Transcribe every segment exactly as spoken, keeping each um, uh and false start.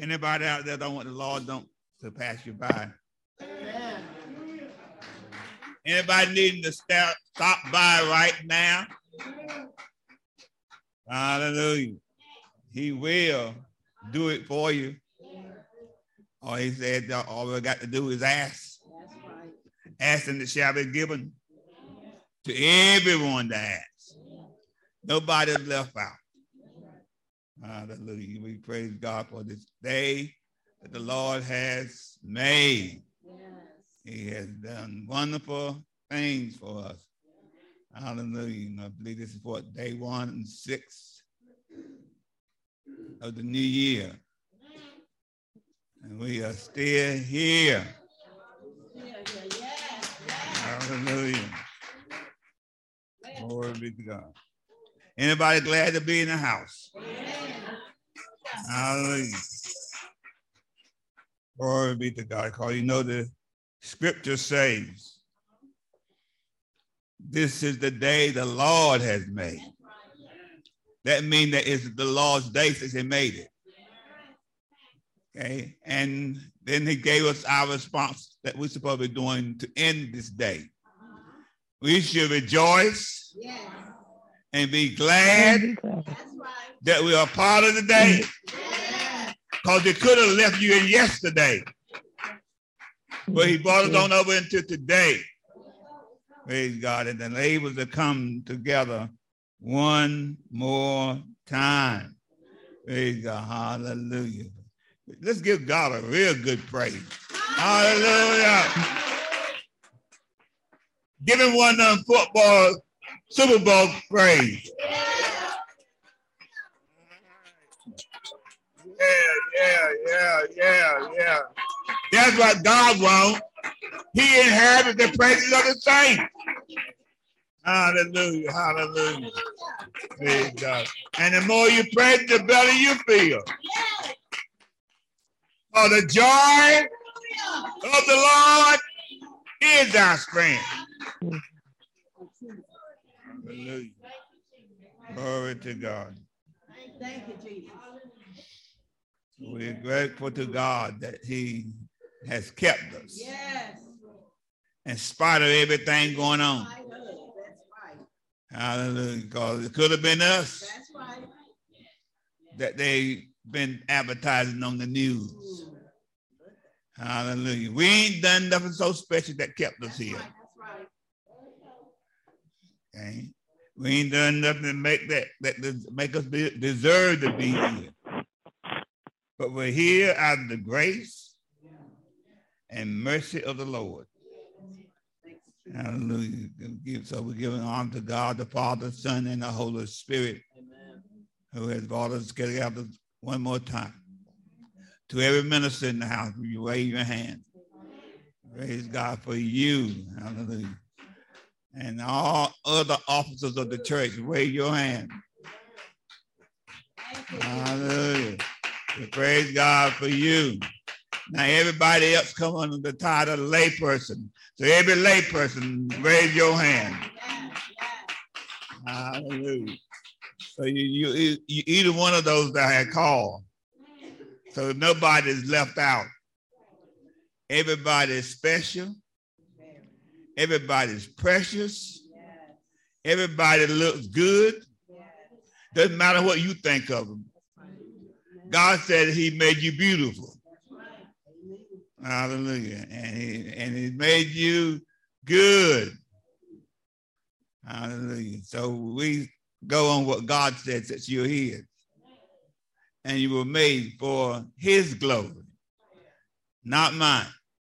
Anybody out there don't want the Lord don't to pass you by? Amen. Anybody needing to stop, stop by right now? Hallelujah. He will do it for you. All he said, all we got to do is ask. That's right. Ask and it shall be given to everyone that asks. Nobody's left out. Hallelujah. We praise God for this day that the Lord has made. Yes. He has done wonderful things for us. Hallelujah. And I believe this is what day one and six of the new year. And we are still here. Still here. Yes. Yes. Hallelujah. Glory be to God. Anybody glad to be in the house? Amen. Hallelujah. Glory be to God. Because you know the scripture says, this is the day the Lord has made. That means that it's the Lord's day since he made it. Okay. And then he gave us our response that we're supposed to be doing to end this day. We should rejoice. Yes. And be glad That's right. that we are part of the day. Because Yes. it could have left you in yesterday. But he brought us on over into today. Praise God. And then able to come together one more time. Praise God. Hallelujah. Let's give God a real good praise. Hallelujah. Give him one of them football Super Bowl praise. Yeah, yeah, yeah, yeah, yeah. That's what God wants. He inhabits the praises of the saints. Hallelujah, hallelujah. Praise God. And the more you praise, the better you feel. For the joy of the Lord is our strength. Hallelujah. Glory to God. Thank you, Jesus. We're grateful to God that he has kept us. Yes. In spite of everything going on. That's right. Hallelujah. Because it could have been us. That's right. That they've been advertising on the news. Hallelujah. We ain't done nothing so special that kept us here. That's right. Okay. We ain't done nothing to make that that make us be, deserve to be here. But we're here out of the grace and mercy of the Lord. Hallelujah. So we're giving honor to God, the Father, Son, and the Holy Spirit. Amen. Who has brought us together one more time. To every minister in the house, you wave your hand. Praise God for you. Hallelujah. And all other officers of the church, wave your hand. Hallelujah. We praise God for you. Now everybody else come under the title of layperson. So every layperson, raise your hand. Hallelujah. So you, you, you either one of those that I had called. So nobody's left out. Everybody's special. Everybody's precious. Everybody looks good. Doesn't matter what you think of them. God said he made you beautiful. Hallelujah. And he, and he made you good. Hallelujah. So we go on what God said since you're here. And you were made for his glory, not mine.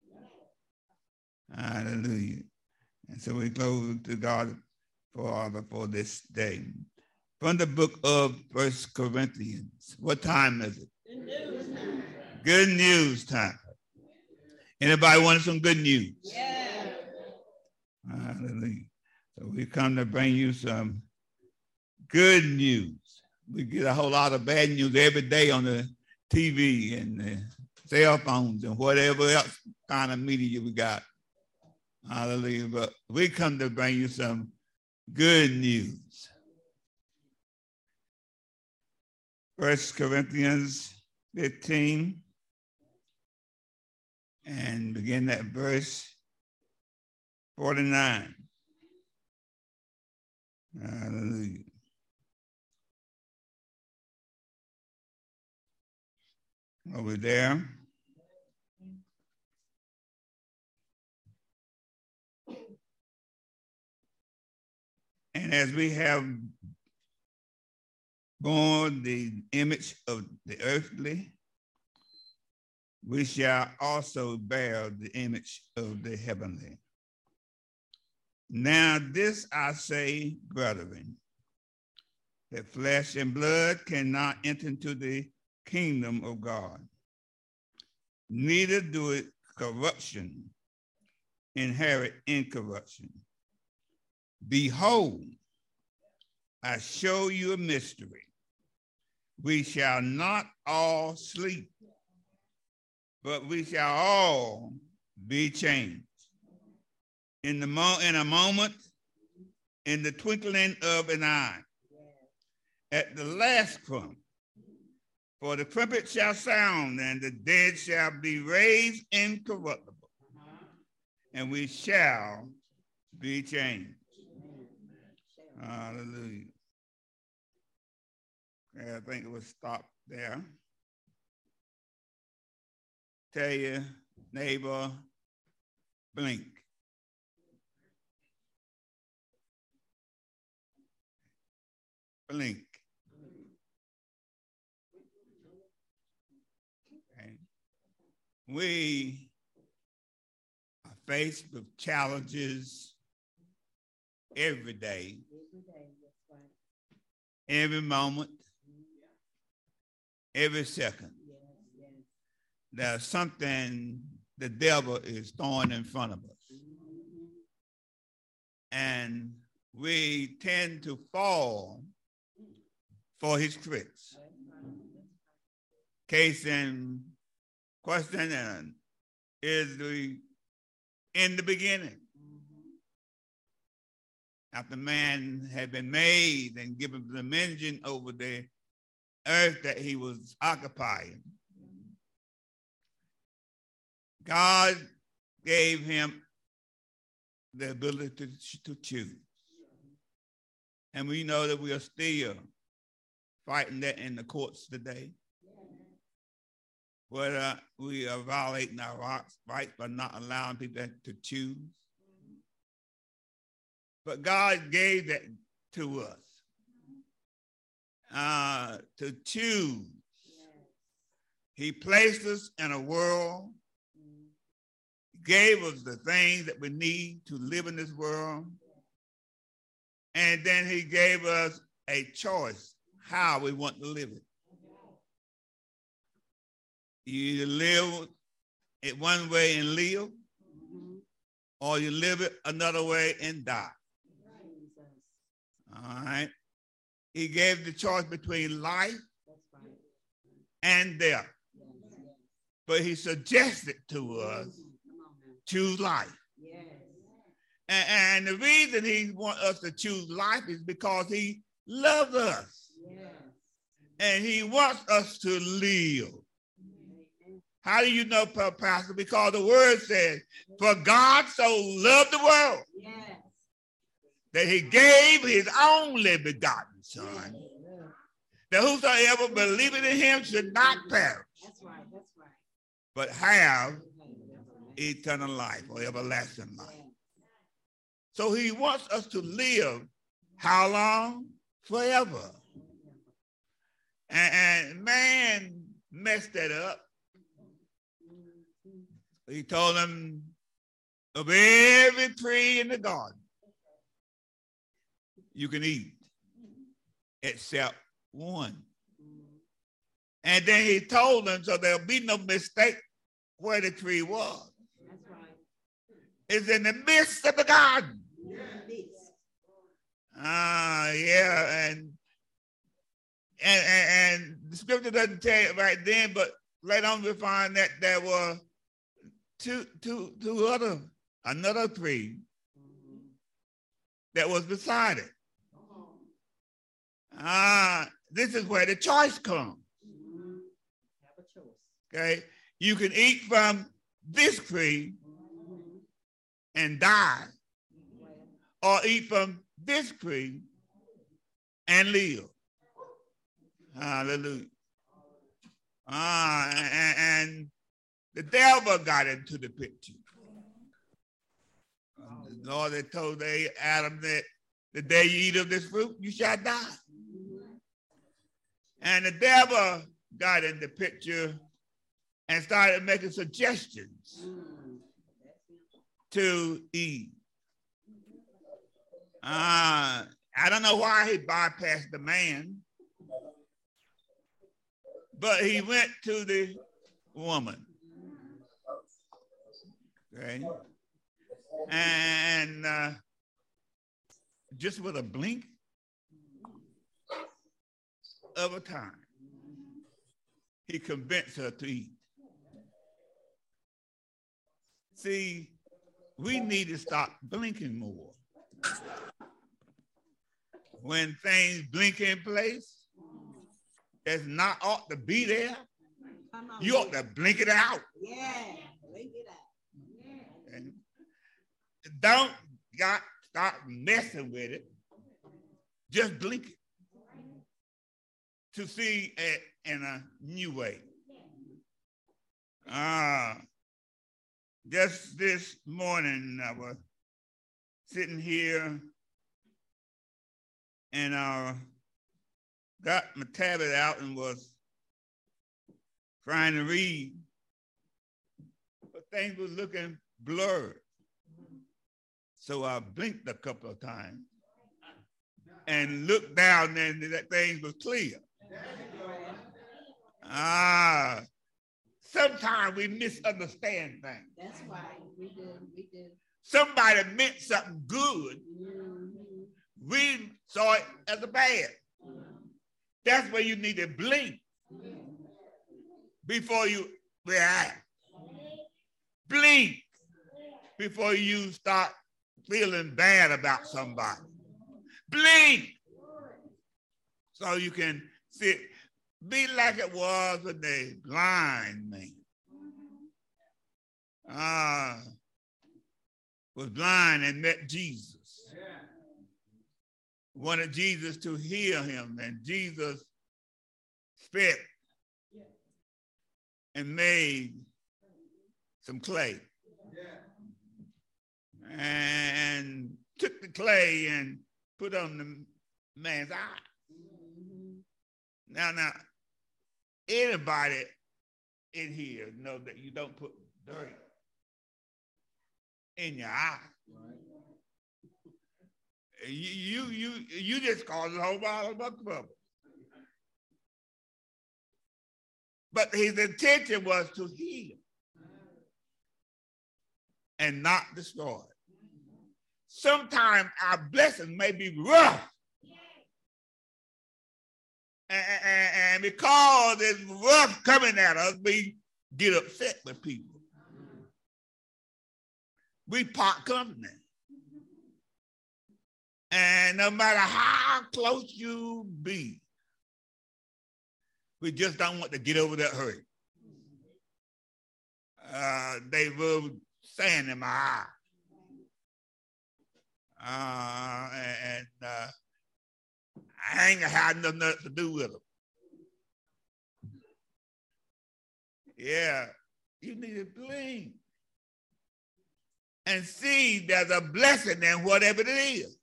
Hallelujah. And so we close to God for, for this day. From the book of First Corinthians. What time is it? Good news time. Good news time. Anybody want some good news? Yeah. Hallelujah. So we come to bring you some good news. We get a whole lot of bad news every day on the T V and the cell phones and whatever else kind of media we got. Hallelujah. But we come to bring you some good news. First Corinthians fifteen. and begin at verse forty-nine. Hallelujah. Over there. And as we have borne the image of the earthly, we shall also bear the image of the heavenly. Now this I say, brethren, that flesh and blood cannot enter into the kingdom of God, neither do it corruption inherit incorruption. Behold, I show you a mystery. We shall not all sleep, but we shall all be changed. In the mo- in a moment, in the twinkling of an eye, at the last trump, for the trumpet shall sound, and the dead shall be raised incorruptible, and we shall be changed. Hallelujah. Okay, I think it was stopped there. Tell your neighbor, blink. Blink. Okay. We are faced with challenges every day, every moment, every second. There's something the devil is throwing in front of us. And we tend to fall for his tricks. Case in question and is the in the beginning. After man had been made and given dominion over the earth that he was occupying, God gave him the ability to, to choose. And we know that we are still fighting that in the courts today. Whether we are violating our rights by not allowing people to choose. But God gave that to us uh, to choose. He placed us in a world, gave us the things that we need to live in this world, and then he gave us a choice how we want to live it. You either live it one way and live, or you live it another way and die. All right. He gave the choice between life and death. But he suggested to us, choose life. And, and the reason he wants us to choose life is because he loves us. And he wants us to live. How do you know, Pastor? Because the word says, for God so loved the world yes. that he gave his only begotten son, that whosoever believeth in him should not perish, that's right, that's right. but have eternal life or everlasting life. So he wants us to live how long? Forever. And, and man messed that up. He told them of every tree in the garden you can eat except one. And then he told them so there'll be no mistake where the tree was. That's right. It's in the midst of the garden. Ah, uh, yeah, and, and and and the scripture doesn't tell you right then, but later on we find that there were two, two, two other, another tree that was beside it. Ah, uh, this is where the choice comes. Okay, you can eat from this tree and die, or eat from this tree and live. Hallelujah. Ah, and, and the devil got into the picture. The Lord had told Adam that the day you eat of this fruit, you shall die. And the devil got in the picture and started making suggestions to Eve. Uh, I don't know why he bypassed the man, but he went to the woman. Okay. And uh, just with a blink of a time, he convinced her to eat. See, we need to stop blinking more. When things blink in place, that's not ought to be there, you ought to blink it out. Yeah, blink it out. And don't got start messing with it. Just blink it to see it in a new way. Ah, uh, just this morning I was sitting here and I got my tablet out and was trying to read, but things were looking blurred. So I blinked a couple of times and looked down and that things was clear. Ah, sometimes we misunderstand things. That's right. We do. We do. Somebody meant something good. Mm-hmm. We saw it as a bad. That's where you need to blink before you react. Blink before you start feeling bad about somebody. Blink so you can see. Be like it was with the blind man. Ah, uh, was blind and met Jesus. Wanted Jesus to heal him, and Jesus spit and made some clay and took the clay and put on the man's eye. Now, now, anybody in here know that you don't put dirt in your eye. You, you, you, you just cause a whole lot of trouble. But his intention was to heal and not destroy. Sometimes our blessings may be rough. And, and, and because it's rough coming at us, we get upset with people. We part company. And no matter how close you be, we just don't want to get over that hurt. Uh, they were sand in my eye. Uh, and uh, I ain't had nothing to do with them. Yeah, you need to blink and see there's a blessing in whatever it is.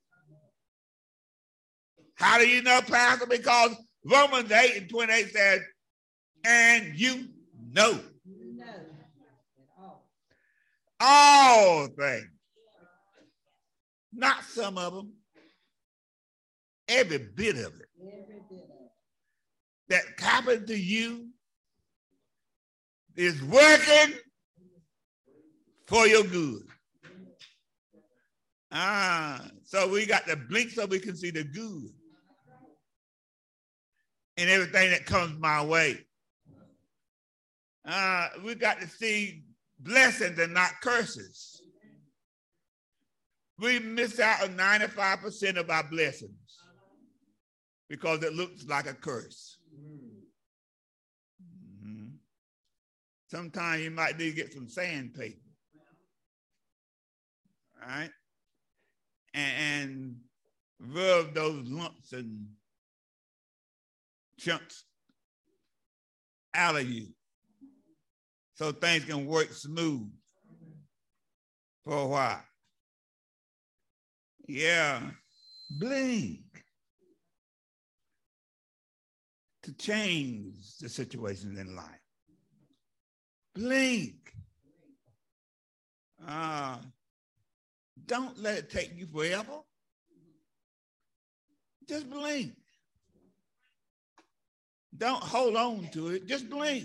How do you know, Pastor? Because Romans eight and twenty-eight says, and you know. You know. All. all things. Not some of them. Every bit of it. Every bit of it. That happened to you is working for your good. Ah, so we got to blink so we can see the good in everything that comes my way. Uh, we got to see blessings and not curses. We miss out on ninety-five percent of our blessings because it looks like a curse. Mm-hmm. Sometimes you might need to get some sandpaper. All right? And, and rub those lumps and chunks out of you so things can work smooth for a while. Yeah, blink to change the situations in life. Blink. Uh, don't let it take you forever. Just blink. Don't hold on to it. Just blink.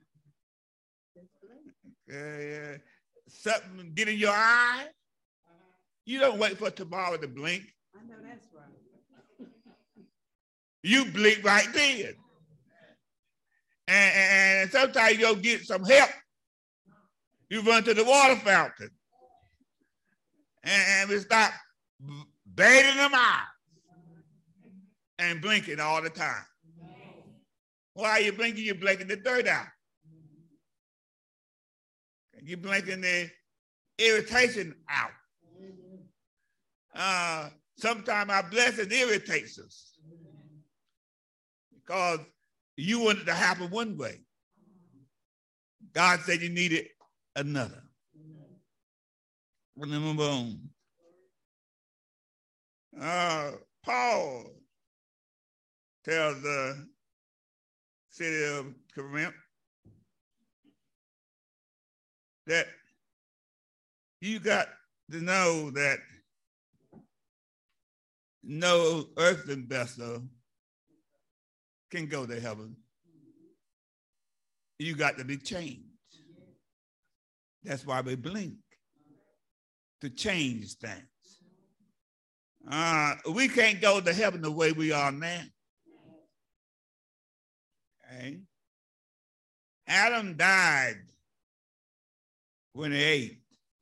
Uh, something get in your eye. You don't wait for tomorrow to blink. I know that's right. You blink right then. And, and sometimes you go get some help. You run to the water fountain. And, and we stop bathing them out and blinking all the time. Why are you blinking? You're blinking the dirt out. You're blinking the irritation out. Uh, sometimes our blessing irritates us because you want it to happen one way. God said you needed another. Remember on. Uh, Paul tells the city of Corinth that you got to know that no earthly vessel can go to heaven. You got to be changed. That's why we blink, to change things. Uh, we can't go to heaven the way we are now. Okay? Adam died when he ate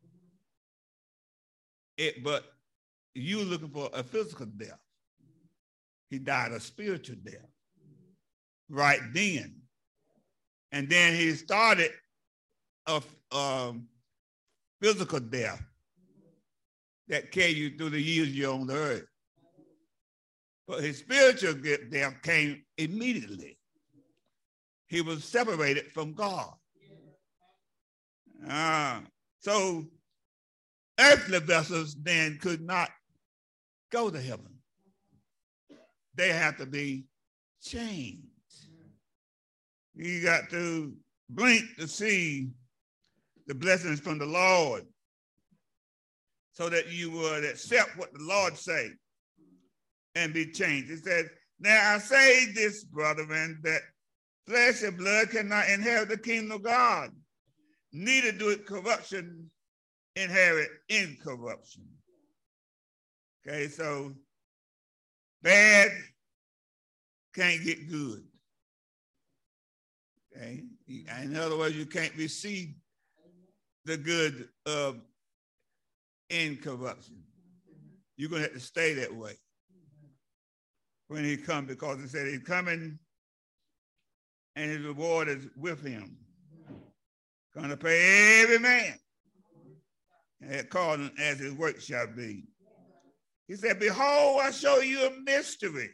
it, but you were looking for a physical death. He died a spiritual death right then. And then he started a um, physical death that carried you through the years you're on the earth. But his spiritual death came immediately. He was separated from God. Uh, so earthly vessels then could not go to heaven. They have to be changed. You got to blink to see the blessings from the Lord so that you would accept what the Lord say and be changed. He said, now I say this, brethren, that flesh and blood cannot inherit the kingdom of God, neither do it corruption inherit incorruption. Okay, so bad can't get good. Okay, in other words, you can't receive the good of incorruption. You're going to have to stay that way when he comes, because he said he's coming and his reward is with him. Going to pay every man according as his work shall be. He said, behold, I show you a mystery.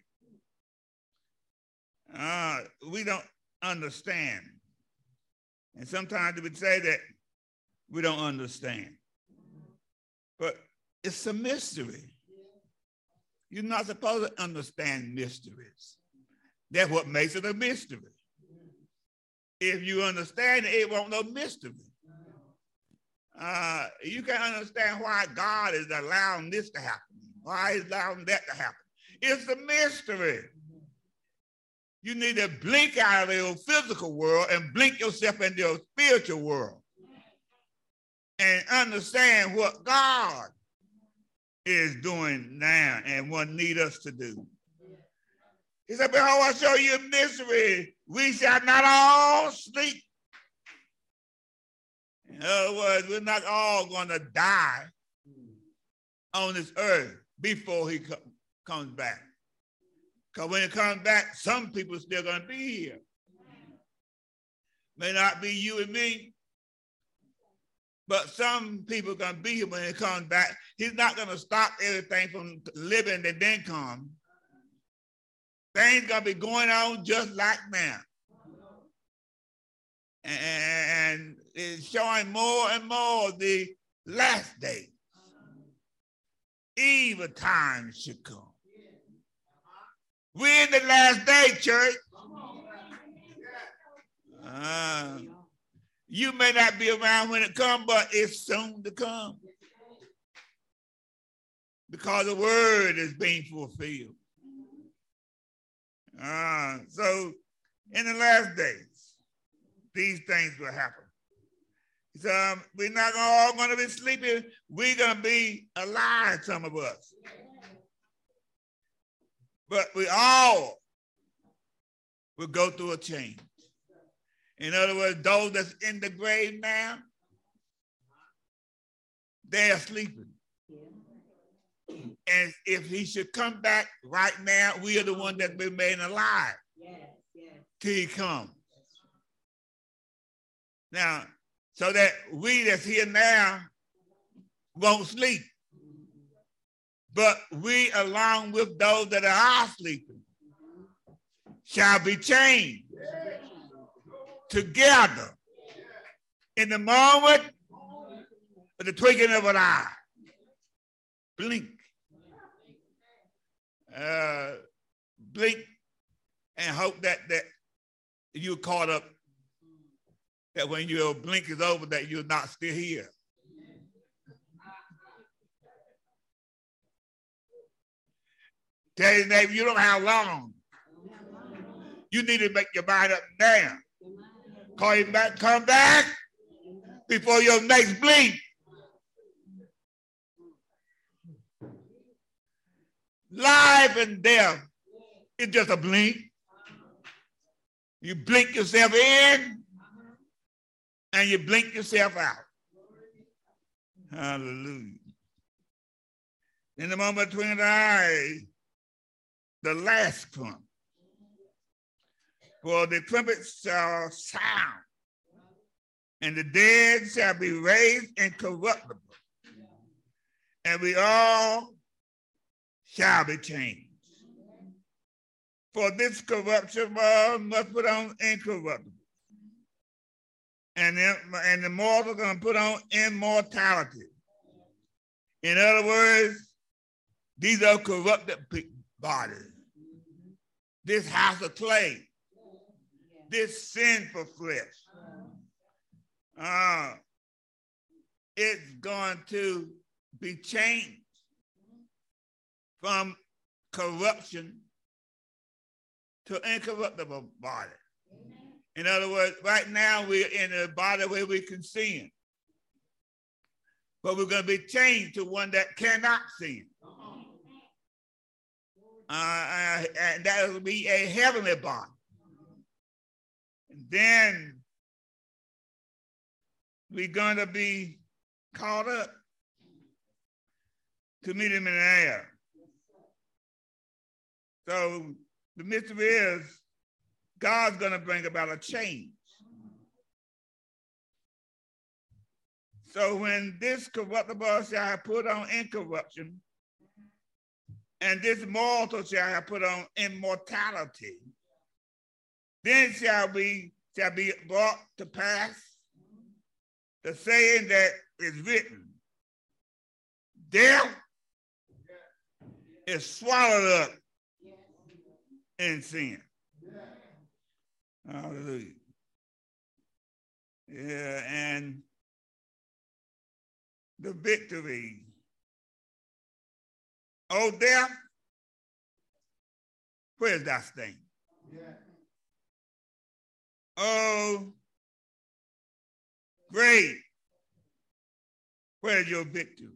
Uh, we don't understand. And sometimes we would say that we don't understand. But it's a mystery. You're not supposed to understand mysteries. That's what makes it a mystery. If you understand it, it won't no mystery. Uh, you can't understand why God is allowing this to happen, why he's allowing that to happen. It's a mystery. You need to blink out of your physical world and blink yourself into your spiritual world and understand what God is doing now and what need us to do. He said, behold, I show you a mystery. We shall not all sleep. In other words, we're not all going to die on this earth before he co- comes back. Because when he comes back, some people are still going to be here. May not be you and me, but some people are going to be here when he comes back. He's not going to stop everything from living and then come. Things going to be going on just like now. And it's showing more and more the last days. Evil times should come. We're in the last day, church. Uh, you may not be around when it comes, but it's soon to come. Because the word is being fulfilled. Uh, so in the last days, these things will happen. So um, we're not all going to be sleeping. We're going to be alive, some of us. But we all will go through a change. In other words, those that's in the grave now, they are sleeping. And if he should come back right now, we are the one that's been made alive yes, yes. till he comes. Now, so that we that's here now won't sleep. But we, along with those that are sleeping, shall be changed together in the moment of the twinkling of an eye. Blink. Uh, blink and hope that, that you're caught up, that when your blink is over, that you're not still here. Tell your neighbor, you don't have long. You need to make your mind up now. Call him back, come back before your next blink. Life and death is just a blink. You blink yourself in and you blink yourself out. Hallelujah. In the moment between the eyes, the last trump. For the trumpet shall sound, and the dead shall be raised incorruptible, and we all shall be changed. For this corruption must put on incorruptible, and the, and the mortal are going to put on immortality. In other words, these are corrupted bodies. This house of clay, this sinful flesh, uh, it's going to be changed from corruption to incorruptible body. In other words, right now we're in a body where we can sin, but we're going to be changed to one that cannot sin. Uh, and that will be a heavenly body. And then we're going to be caught up to meet him in the air. So the mystery is God's going to bring about a change. So when this corruptible shall have put on incorruption, and this mortal shall have put on immortality, then shall be shall be brought to pass the saying that is written, death is swallowed up in sin. Hallelujah. Yeah, and the victory. Oh, death, where's that sting? Yeah. Oh, grave, where's your victory?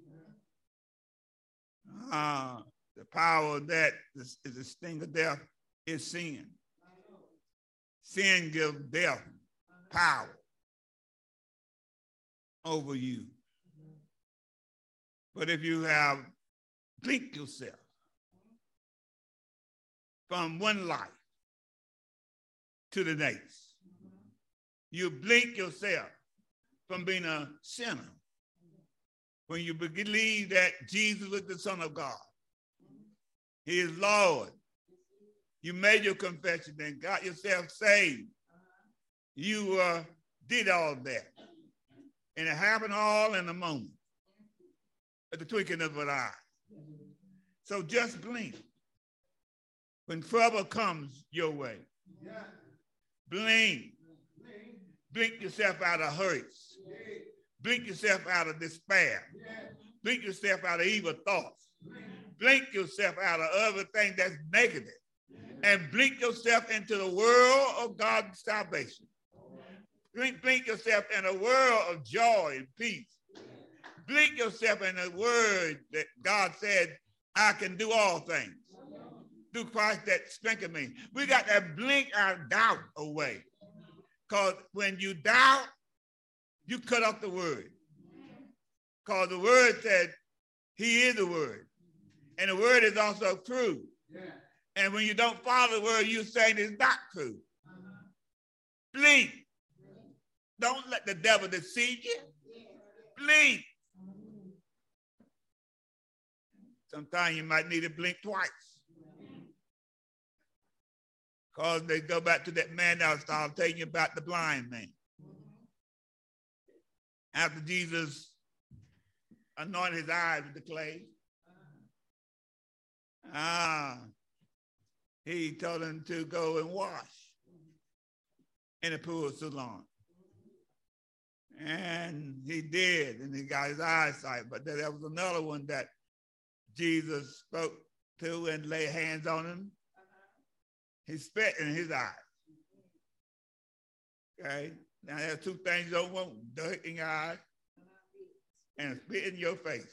Ah, uh, the power of that is, is the sting of death is sin. Sin gives death power over you. But if you have blink yourself from one life to the next, You blink yourself from being a sinner. When you believe that Jesus is the Son of God, he is Lord. You made your confession and got yourself saved. You uh, did all that. And it happened all in a moment, at the twinkling of an eye. So just blink. When trouble comes your way, blink. Blink yourself out of hurts. Blink yourself out of despair. Blink yourself out of evil thoughts. Blink yourself out of everything that's negative. And blink yourself into the world of God's salvation. Blink, blink yourself in a world of joy and peace. Blink yourself in a word that God said, I can do all things through Christ that strengthens me. We got to blink our doubt away. Because when you doubt, you cut off the word. Because the word said, he is the word. And the word is also true. And when you don't follow the word, you're saying it's not true. Blink. Don't let the devil deceive you. Blink. Sometimes you might need to blink twice. Because they go back to that man that I was telling you about, the blind man. After Jesus anointed his eyes with the clay, ah, he told him to go and wash in the pool of Siloam. And he did, and he got his eyesight. But there was another one that Jesus spoke to and laid hands on him. He spit in his eyes. Okay? Now, there's two things you don't want: dirt in your eyes and spit in your face.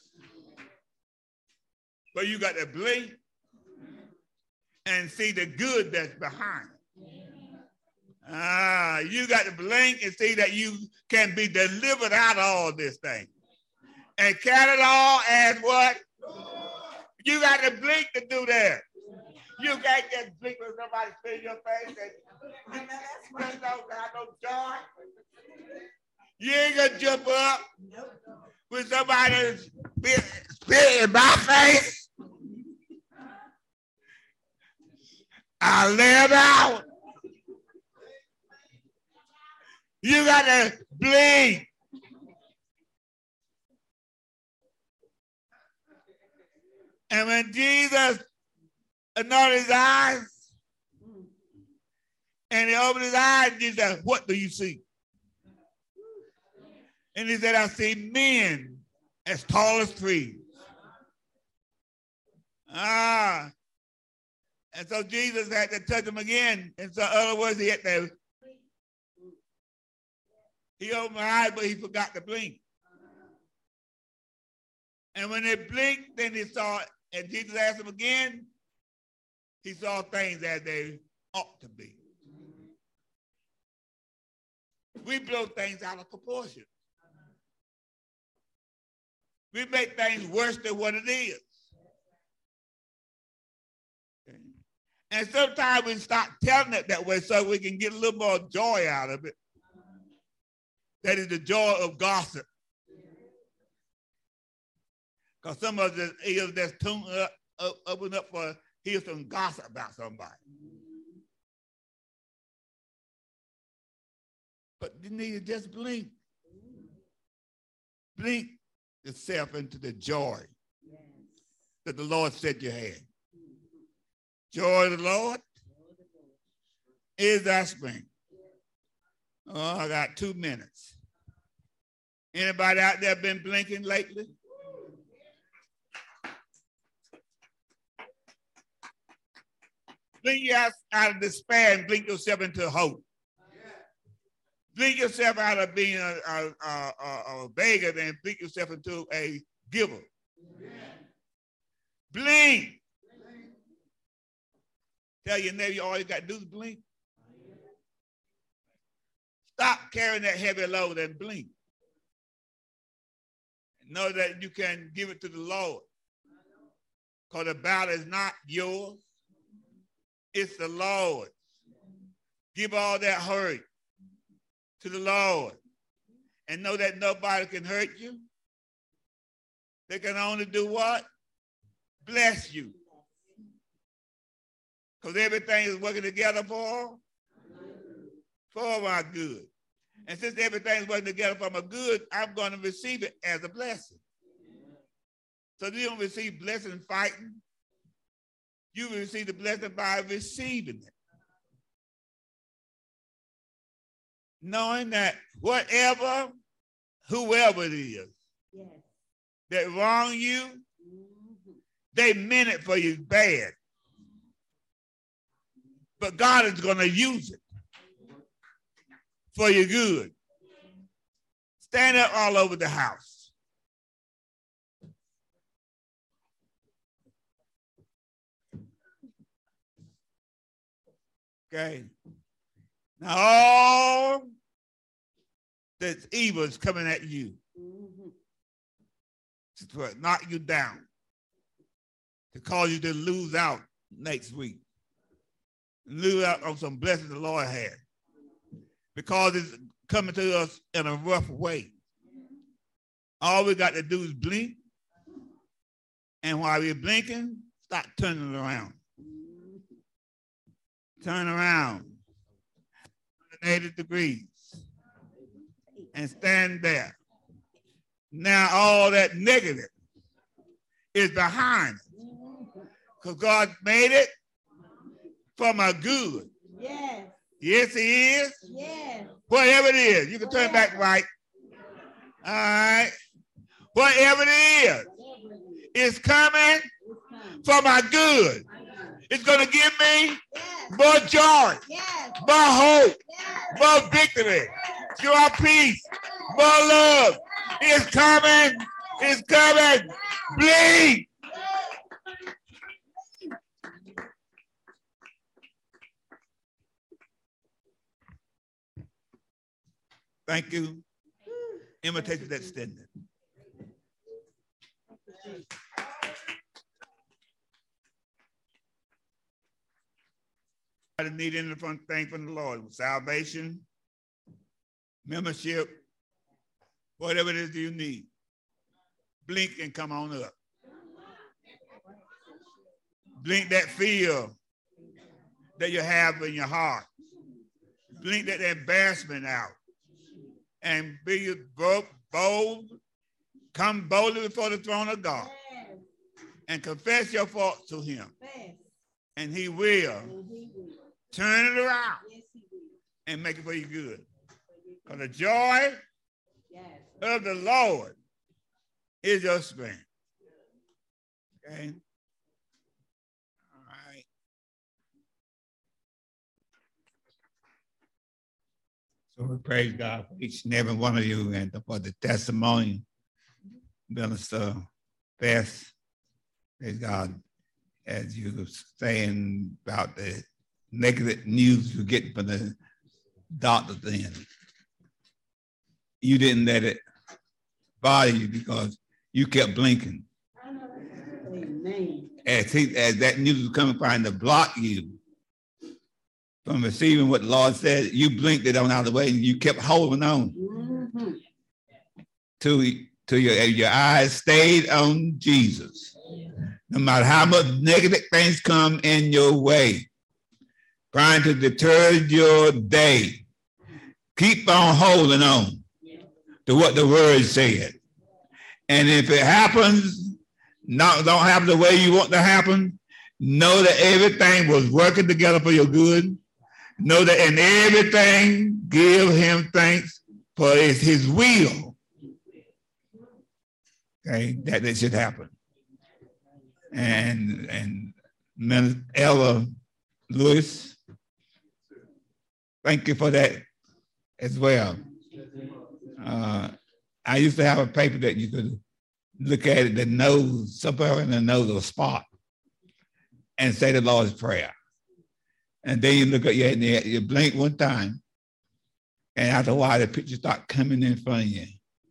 But you got to blink and see the good that's behind it. Ah, you got to blink and see that you can be delivered out of all this thing. And count it all as what? You got to blink to do that. You can't just blink when somebody spit in your face and you don't have no joy. You ain't gonna jump up when somebody spit, spit in my face. I live out. You gotta blink. And when Jesus anointed his eyes, and he opened his eyes, he said, what do you see? And he said, I see men as tall as trees. Ah. And so Jesus had to touch him again. In so other words, he had to, he opened my eyes, but he forgot to blink. And when they blinked, then he saw, and Jesus asked him again, he saw things as they ought to be. We blow things out of proportion. We make things worse than what it is. Okay. And sometimes we start telling it that way so we can get a little more joy out of it. That is the joy of gossip. Because some of us ears that's tuned up, up, open up for hear some gossip about somebody. But you need to just blink. Blink yourself into the joy yes. that the Lord said you had. Joy of the Lord is our strength. Oh, I got two minutes. Anybody out there been blinking lately? Blink you out, out of despair and blink yourself into hope. Blink yourself out of being a, a, a, a, a beggar and blink yourself into a giver. Blink. Tell your neighbor all you got to do is blink. Stop carrying that heavy load and blink. Know that you can give it to the Lord. Because the battle is not yours. It's the Lord's. Give all that hurt to the Lord and know that nobody can hurt you. They can only do what? Bless you. Because everything is working together for, for my good. And since everything is working together for my good, I'm going to receive it as a blessing. So you don't receive blessing fighting. You will receive the blessing by receiving it. Knowing that whatever, whoever it is, yes, that wrong you, mm-hmm, they meant it for you bad. But God is going to use it for your good. Stand up all over the house. Okay. Now all that's evil is coming at you, mm-hmm, to knock you down, to cause you to lose out next week. Lose out on some blessings the Lord had. Because it's coming to us in a rough way. All we got to do is blink. And while we're blinking, start turning around. Turn around. eighty degrees. And stand there. Now all that negative is behind us. Because God made it for my good. Yes. Yes, he is. Yes. Whatever it is, you can turn back right. All right. Whatever it is, it's coming for my good. It's going to give me more joy, more hope, more victory, more peace, more love. It's coming. It's coming. Bleed. Thank you. Invitation extended. I need any thing from the Lord. Salvation, membership, whatever it is you need. Blink and come on up. Blink that fear that you have in your heart. Blink that embarrassment out. And be bold, come boldly before the throne of God, yes, and confess your faults to him. Yes. And he will, and he will turn it around, yes, he will, and make it for you good. Because the joy, yes, of the Lord is your strength. Okay? All right. So we praise God for each and every one of you and for the testimony. Minister Bess, praise God, as you were saying about the negative news you get from the doctor's end. You didn't let it bother you because you kept blinking. Amen. As, he, as that news was coming, trying to block you from receiving what the Lord said, you blinked it on out of the way and you kept holding on. Mm-hmm. to, to your, your eyes stayed on Jesus. No matter how much negative things come in your way, trying to deter your day, keep on holding on to what the word said. And if it happens, not don't happen the way you want to happen, know that everything was working together for your good. Know that in everything, give him thanks, for it's his will. Okay, that it should happen. And and Ella Lewis, thank you for that as well. Uh, I used to have a paper that you could look at it, the nose, somewhere in the nose or spot, and say the Lord's Prayer. And then you look at your, you blink one time, and after a while, the picture start coming in front of you.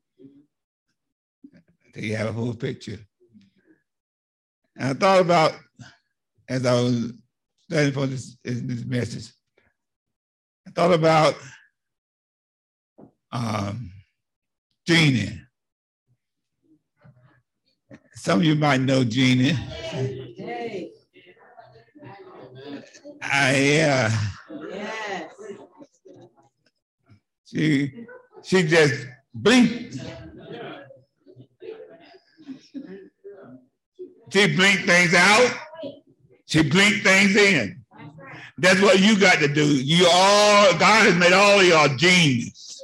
Until you have a whole picture. And I thought about, as I was studying for this, this message, I thought about um, Jeannie. Some of you might know Jeannie. Hey. I, yeah. Yes. She, she just blinked. She blinked things out. She blinked things in. That's what you got to do. You all, God has made all of y'all genius.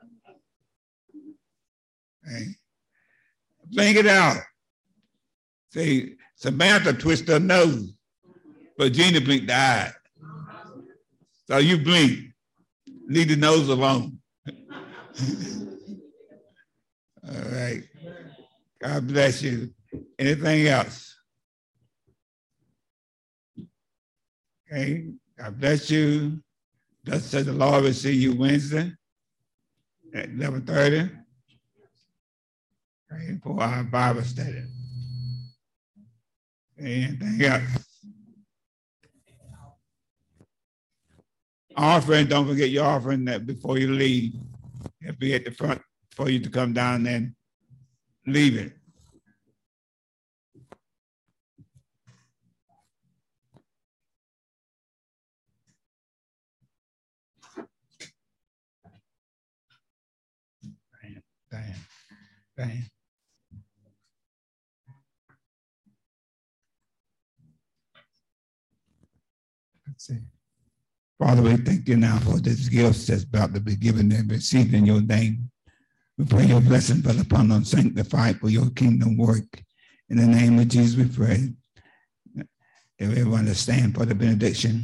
Okay. Blink it out. See, Samantha twisted her nose, but Gina blinked the eye. So you blink. Leave the nose alone. All right. God bless you. Anything else? Okay. God bless you. Thus says the Lord will see you Wednesday at eleven thirty. Okay, for our Bible study. Anything else? Offering, don't forget your offering that before you leave. It'll be at the front for you to come down and leave it. Damn, damn. Let's see. Father, we thank you now for this gift that's about to be given and received in your name. We pray your blessing, Father, upon them, sanctified for your kingdom work. In the name of Jesus, we pray. Everyone to stand for the benediction.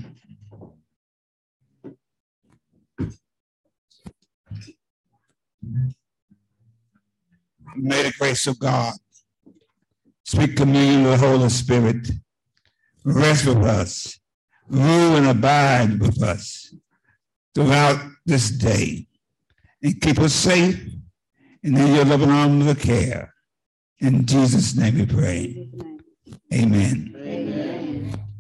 May the grace of God, sweet communion with the Holy Spirit, rest with us, rule and abide with us throughout this day, and keep us safe and in your loving arms of care. In Jesus' name we pray. Amen.